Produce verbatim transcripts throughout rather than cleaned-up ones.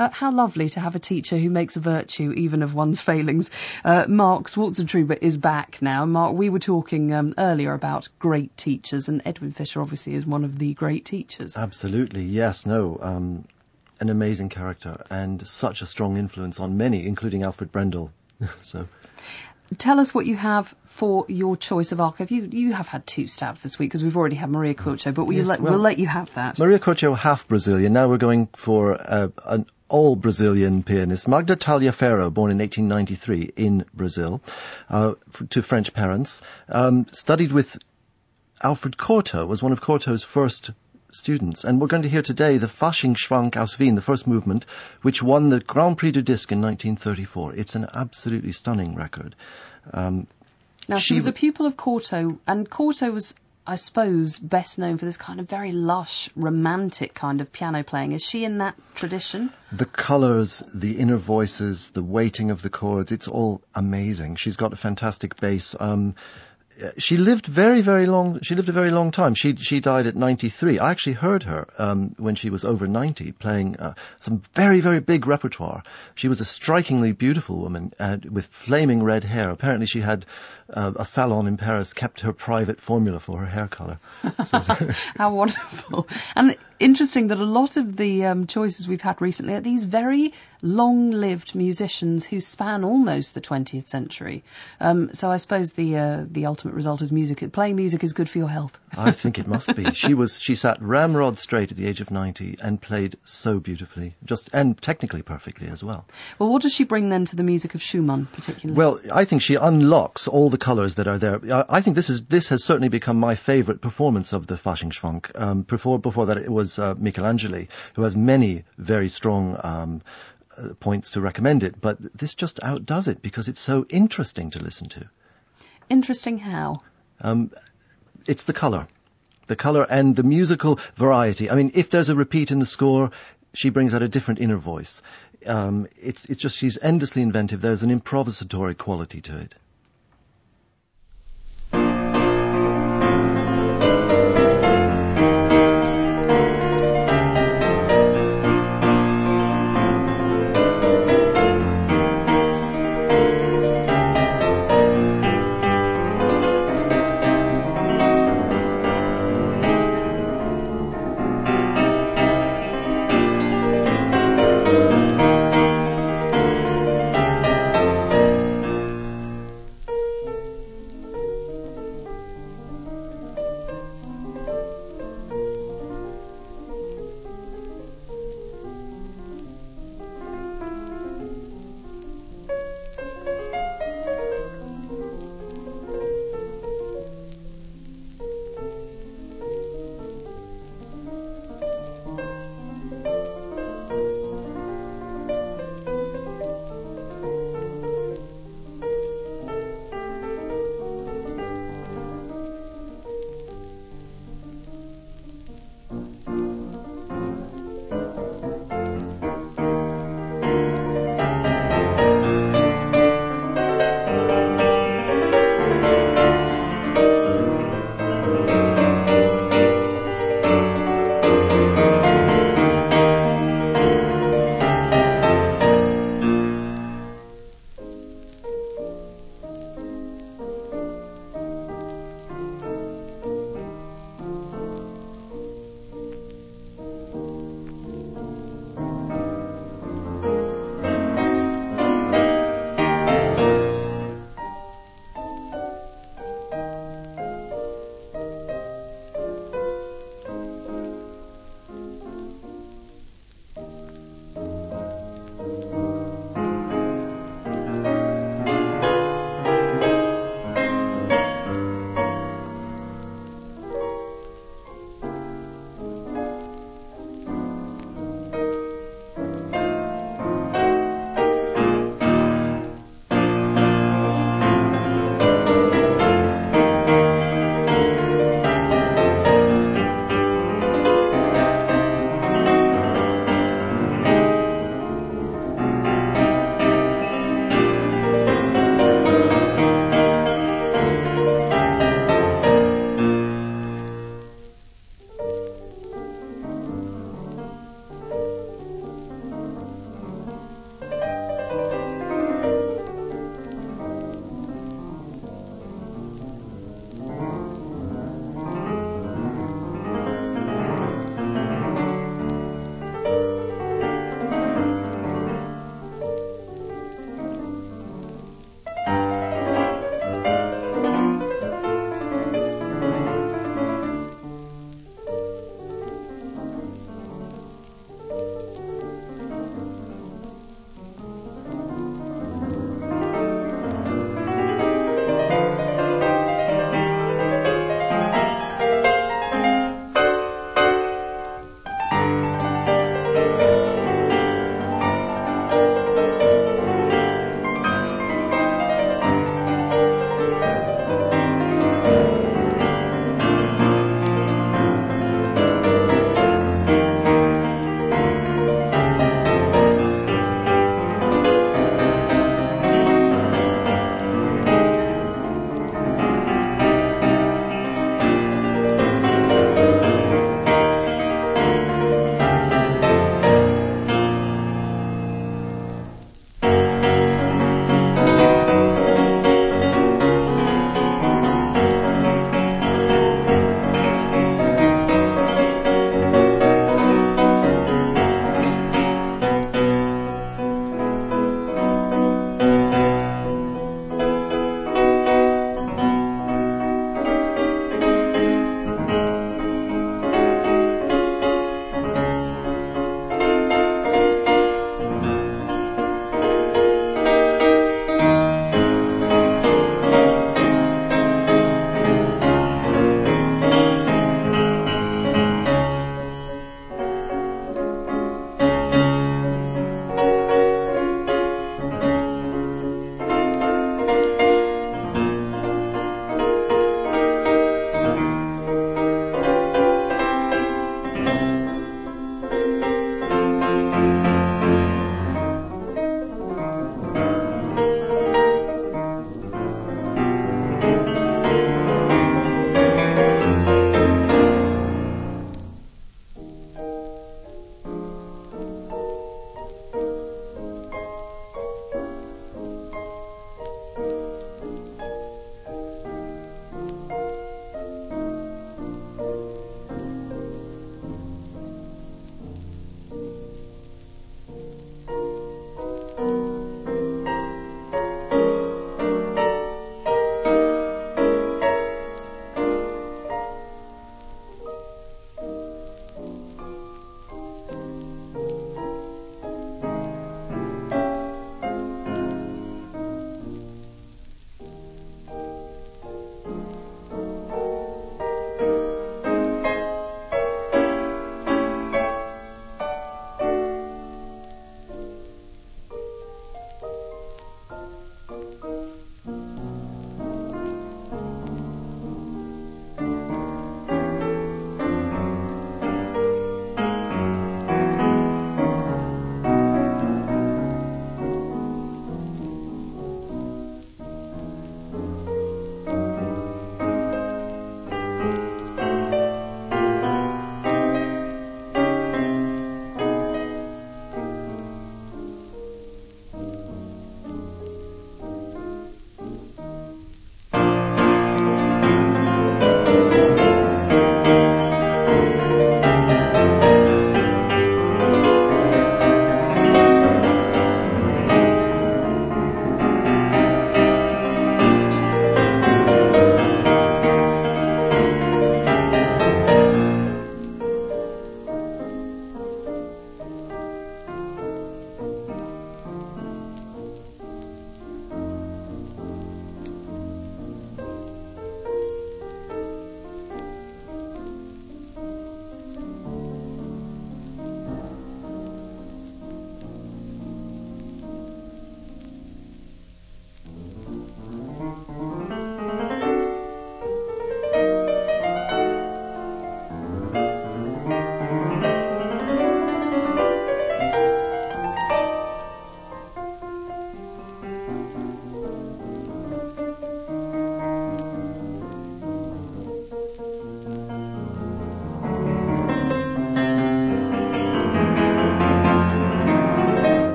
Uh, how lovely to have a teacher who makes a virtue even of one's failings. Uh, Mark Swartzentruber is back now. Mark, we were talking um, earlier about great teachers, and Edwin Fisher obviously is one of the great teachers. Absolutely, yes, no, um, an amazing character and such a strong influence on many, including Alfred Brendel. So, tell us what you have for your choice of archive. You you have had two stabs this week because we've already had Maria Curcio, but we'll, yes, let, well, we'll let you have that. Maria Curcio, half Brazilian. Now we're going for uh, an all Brazilian pianist, Magda Taliaferro, born in eighteen ninety-three in Brazil, uh, f- to French parents. Um, studied with Alfred Cortot, was one of Cortot's first students. And we're going to hear today the Faschingsschwank aus Wien, the first movement, which won the Grand Prix du Disque in nineteen thirty-four. It's an absolutely stunning record. Um, now, she, she was a pupil of Cortot, and Cortot was, I suppose, best known for this kind of very lush, romantic kind of piano playing. Is she in that tradition? The colours, the inner voices, the weighting of the chords, it's all amazing. She's got a fantastic bass. Um, she lived very, very long, she lived a very long time. She she died at ninety-three. I actually heard her um, when she was over ninety, playing uh, some very, very big repertoire. She was a strikingly beautiful woman uh, with flaming red hair. Apparently she had uh, a salon in Paris kept her private formula for her hair colour. So, how wonderful. And interesting that a lot of the um, choices we've had recently are these very long-lived musicians who span almost the twentieth century. Um, so I suppose the uh, the ultimate result is music. Playing music is good for your health. I think it must be. She was she sat ramrod straight at the age of ninety and played so beautifully, just and technically perfectly as well. Well, what does she bring then to the music of Schumann particularly? Well, I think she unlocks all the colours that are there. I, I think this is this has certainly become my favourite performance of the Faschingsschwank. Um, before before that, it was uh, Michelangeli, who has many very strong Um, Uh, points to recommend it, but this just outdoes it because it's so interesting to listen to. Interesting how? Um, it's the colour. The colour and the musical variety. I mean, if there's a repeat in the score, she brings out a different inner voice. Um, it's, it's just, she's endlessly inventive. There's an improvisatory quality to it.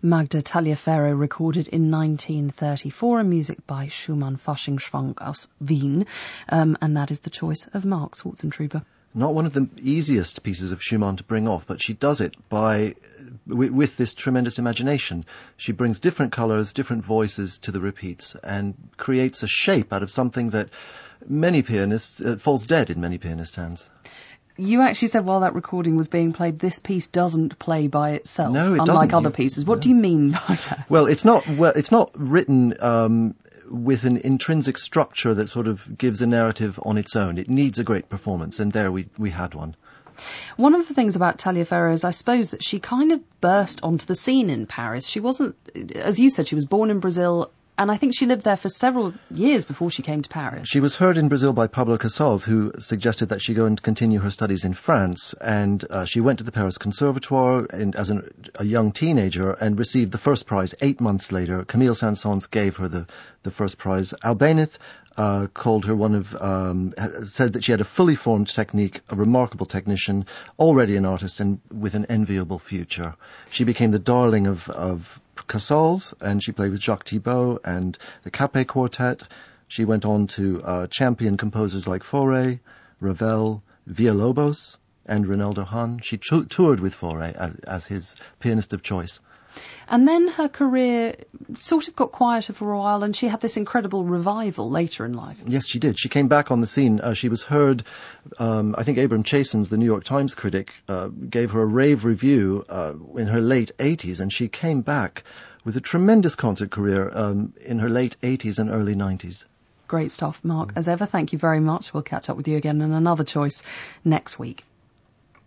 Magda Taliaferro recorded in nineteen thirty-four, and music by Schumann Faschingschwank aus Wien. Um, and that is the choice of Mark Swartzentruber. Not one of the easiest pieces of Schumann to bring off, but she does it by with, with this tremendous imagination. She brings different colours, different voices to the repeats, and creates a shape out of something that many pianists uh, falls dead in many pianists' hands. You actually said while that recording was being played, this piece doesn't play by itself, no, it unlike doesn't. other You, pieces. What no. do you mean by that? Well, it's not well, it's not written um, with an intrinsic structure that sort of gives a narrative on its own. It needs a great performance, and there we, we had one. One of the things about Taliaferro is, I suppose, that she kind of burst onto the scene in Paris. She wasn't, as you said, she was born in Brazil, and I think she lived there for several years before she came to Paris. She was heard in Brazil by Pablo Casals, who suggested that she go and continue her studies in France. And uh, she went to the Paris Conservatoire and, as an, a young teenager, and received the first prize eight months later. Camille Saint-Saëns gave her the, the first prize. Albéniz uh, called her one of, um, said that she had a fully formed technique, a remarkable technician, already an artist, and with an enviable future. She became the darling of, of Casals, and she played with Jacques Thibault and the Capet Quartet. She went on to uh, champion composers like Fauré, Ravel, Villalobos, and Reinaldo Hahn. She t- toured with Fauré as, as his pianist of choice. And then her career sort of got quieter for a while, and she had this incredible revival later in life. Yes, she did. She came back on the scene. Uh, she was heard, um, I think Abram Chasins, the New York Times critic, uh, gave her a rave review uh, in her late eighties, and she came back with a tremendous concert career um, in her late eighties and early nineties. Great stuff, Mark. As ever, thank you very much. We'll catch up with you again in another choice next week.